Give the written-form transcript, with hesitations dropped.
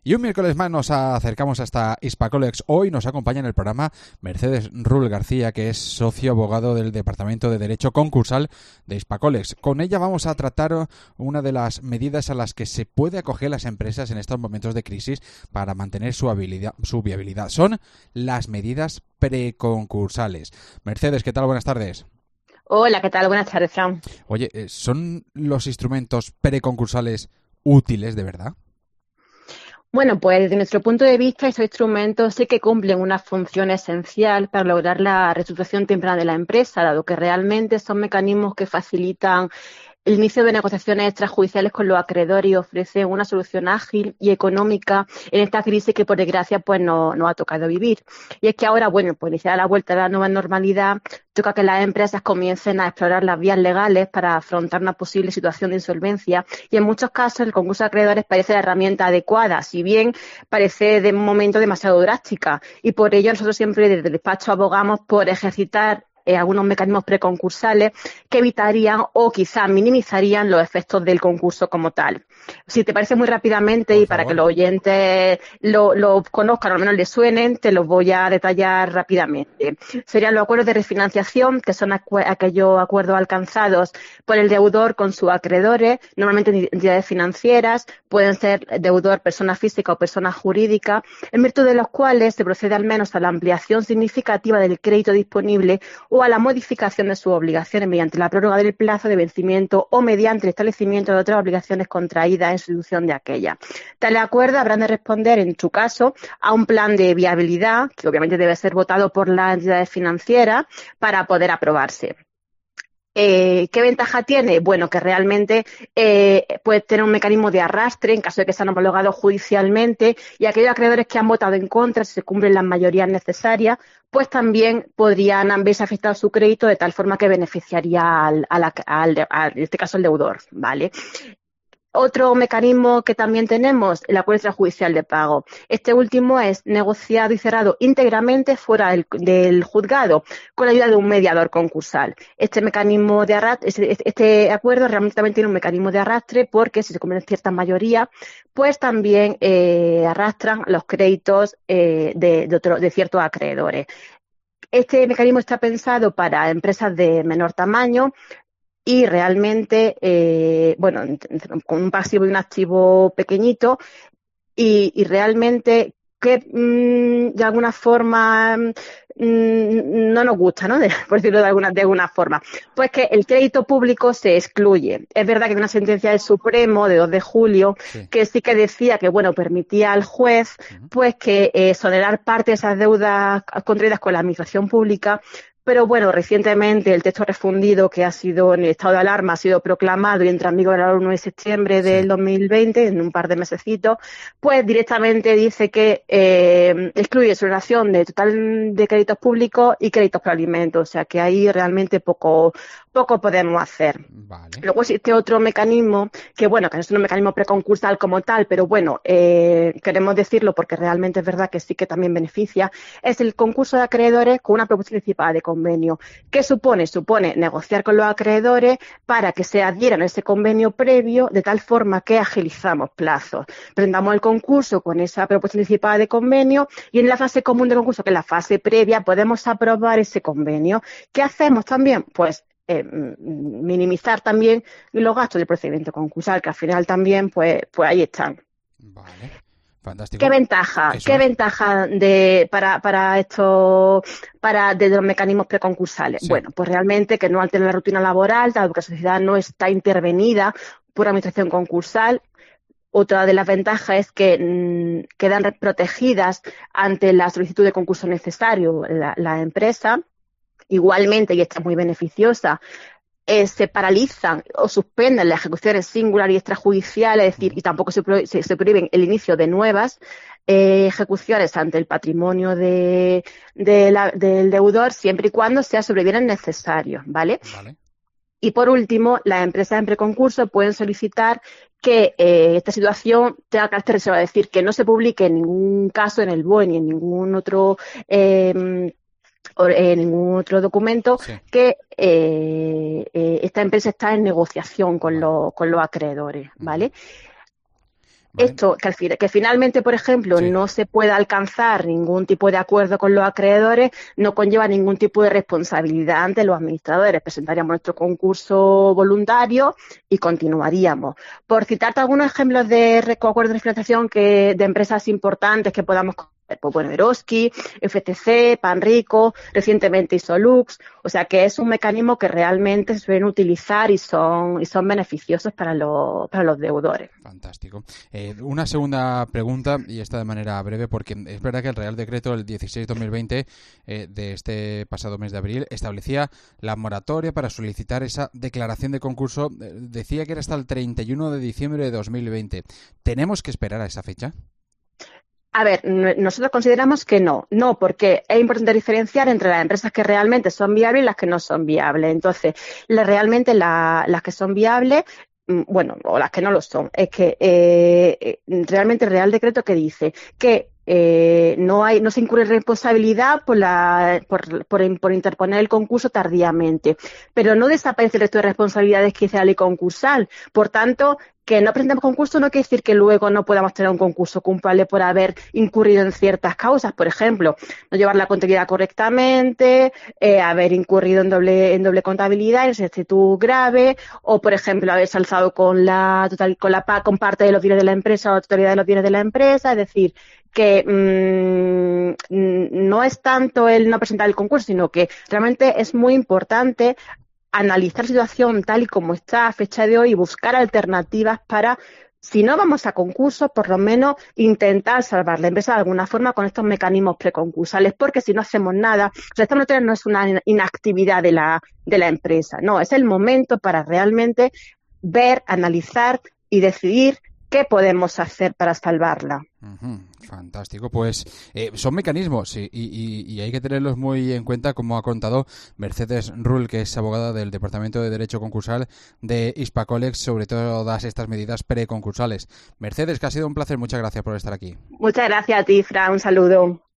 Y un miércoles más nos acercamos hasta Hispacolex. Hoy nos acompaña en el programa Mercedes Rull García, que es socio abogado del Departamento de Derecho Concursal de Hispacolex. Con ella vamos a tratar una de las medidas a las que se puede acoger las empresas en estos momentos de crisis para mantener su viabilidad. Son las medidas preconcursales. Mercedes, ¿qué tal? Buenas tardes. Hola, ¿qué tal? Buenas tardes, Fran. Oye, ¿son los instrumentos preconcursales útiles de verdad? Bueno, pues desde nuestro punto de vista, estos instrumentos sí que cumplen una función esencial para lograr la reestructuración temprana de la empresa, dado que realmente son mecanismos que facilitan el inicio de negociaciones extrajudiciales con los acreedores y ofrecen una solución ágil y económica en esta crisis que, por desgracia, pues nos ha tocado vivir. Y es que ahora, bueno, pues iniciada la vuelta a la nueva normalidad, toca que las empresas comiencen a explorar las vías legales para afrontar una posible situación de insolvencia y, en muchos casos, el concurso de acreedores parece la herramienta adecuada, si bien parece de un momento demasiado drástica. Y por ello nosotros siempre desde el despacho abogamos por ejercitar algunos mecanismos preconcursales que evitarían o quizás minimizarían los efectos del concurso como tal. Si te parece, muy rápidamente, Por y para que favor. los oyentes lo conozcan o al menos les suenen, te los voy a detallar rápidamente. Serían los acuerdos de refinanciación, que son aquellos acuerdos alcanzados por el deudor con sus acreedores, normalmente entidades financieras, pueden ser deudor persona física o persona jurídica, en virtud de los cuales se procede al menos a la ampliación significativa del crédito disponible o a la modificación de sus obligaciones mediante la prórroga del plazo de vencimiento o mediante el establecimiento de otras obligaciones contraídas en sustitución de aquella. Tales acuerdos habrán de responder, en su caso, a un plan de viabilidad, que obviamente debe ser votado por las entidades financieras para poder aprobarse. ¿Qué ventaja tiene? Bueno, que realmente puede tener un mecanismo de arrastre en caso de que sean homologados judicialmente, y aquellos acreedores que han votado en contra, si se cumplen las mayorías necesarias, pues también podrían verse afectado su crédito de tal forma que beneficiaría en este caso, al deudor, ¿vale? Otro mecanismo que también tenemos, el acuerdo extrajudicial de pago. Este último es negociado y cerrado íntegramente fuera del juzgado con la ayuda de un mediador concursal. Este mecanismo de arrastre, este acuerdo realmente también tiene un mecanismo de arrastre porque si se cumplen ciertas mayorías, pues también arrastran los créditos de ciertos acreedores. Este mecanismo está pensado para empresas de menor tamaño y realmente, con un pasivo y un activo pequeñito, y realmente que de alguna forma no nos gusta, ¿no? Por decirlo de alguna forma. Pues que el crédito público se excluye. Es verdad que hay una sentencia del Supremo de 2 de julio Sí. que sí que decía que, bueno, permitía al juez pues que exonerar parte de esas deudas contraídas con la administración pública. Pero bueno, recientemente el texto refundido que ha sido en el estado de alarma ha sido proclamado y entra en vigor el 1 de septiembre Sí. del 2020, en un par de mesecitos, pues directamente dice que excluye exoneración de total de créditos públicos y créditos por alimentos, o sea que ahí realmente poco podemos hacer. Vale. Luego existe otro mecanismo que, bueno, que no es un mecanismo preconcursal como tal, pero bueno, queremos decirlo porque realmente es verdad que sí que también beneficia, es el concurso de acreedores con una propuesta anticipada de convenio. ¿Qué supone? Supone negociar con los acreedores para que se adhieran a ese convenio previo de tal forma que agilizamos plazos. Presentamos el concurso con esa propuesta anticipada de convenio y en la fase común del concurso, que es la fase previa, podemos aprobar ese convenio. ¿Qué hacemos también? Pues minimizar también los gastos del procedimiento concursal, que al final también pues ahí están. Vale. ¿Qué Fantástico. ventaja? Eso ¿Qué es. ventaja para de los mecanismos preconcursales? Sí. Bueno, pues realmente que no altera la rutina laboral, dado que la sociedad no está intervenida por administración concursal. Otra de las ventajas es que quedan protegidas ante la solicitud de concurso necesario la empresa. Igualmente, y esta es muy beneficiosa, se paralizan o suspenden las ejecuciones singular y extrajudiciales, es decir, y tampoco se prohíben el inicio de nuevas ejecuciones ante el patrimonio del deudor, siempre y cuando sea sobre bienes necesarios, ¿vale? Vale. Y por último, las empresas en preconcurso pueden solicitar que esta situación tenga carácter reservado, es decir, que no se publique en ningún caso en el BOE ni en ningún otro ningún otro documento Sí. que esta empresa está en negociación con Vale. los acreedores, Ujú. ¿vale? ¿vale? Esto, que finalmente, por ejemplo, Sí. no se pueda alcanzar ningún tipo de acuerdo con los acreedores, no conlleva ningún tipo de responsabilidad ante los administradores. Presentaríamos nuestro concurso voluntario y continuaríamos. Por citarte algunos ejemplos de acuerdos de financiación de empresas importantes que podamos conocer, pues bueno, Eroski, FTC, Panrico, recientemente Isolux, o sea que es un mecanismo que realmente se suelen utilizar y son beneficiosos para los deudores. Fantástico. Una segunda pregunta, y esta de manera breve, porque es verdad que el Real Decreto el 16-2020 de este pasado mes de abril establecía la moratoria para solicitar esa declaración de concurso. Decía que era hasta el 31 de diciembre de 2020. ¿Tenemos que esperar a esa fecha? A ver, nosotros consideramos que no, porque es importante diferenciar entre las empresas que realmente son viables y las que no son viables. Entonces, realmente las que son viables, bueno, o las que no lo son, es que realmente el Real Decreto que dice que no se incurre responsabilidad por interponer el concurso tardíamente, pero no desaparece el resto de responsabilidades que dice la ley concursal. Por tanto, que no presentemos concurso no quiere decir que luego no podamos tener un concurso culpable por haber incurrido en ciertas causas. Por ejemplo, no llevar la contabilidad correctamente, haber incurrido en doble contabilidad, inexactitud grave, o por ejemplo haberse alzado con con parte de los bienes de la empresa o la totalidad de los bienes de la empresa. Es decir, que no es tanto el no presentar el concurso, sino que realmente es muy importante analizar la situación tal y como está a fecha de hoy y buscar alternativas para, si no vamos a concursos, por lo menos intentar salvar la empresa de alguna forma con estos mecanismos preconcursales, porque si no hacemos nada, o sea, esta monetaria no es una inactividad de la empresa, no, es el momento para realmente ver, analizar y decidir qué podemos hacer para salvarla. Fantástico, pues son mecanismos y hay que tenerlos muy en cuenta, como ha contado Mercedes Rull, que es abogada del Departamento de Derecho Concursal de Hispacolex, sobre todas estas medidas preconcursales. Mercedes, que ha sido un placer, muchas gracias por estar aquí. Muchas gracias a ti, Fran, un saludo.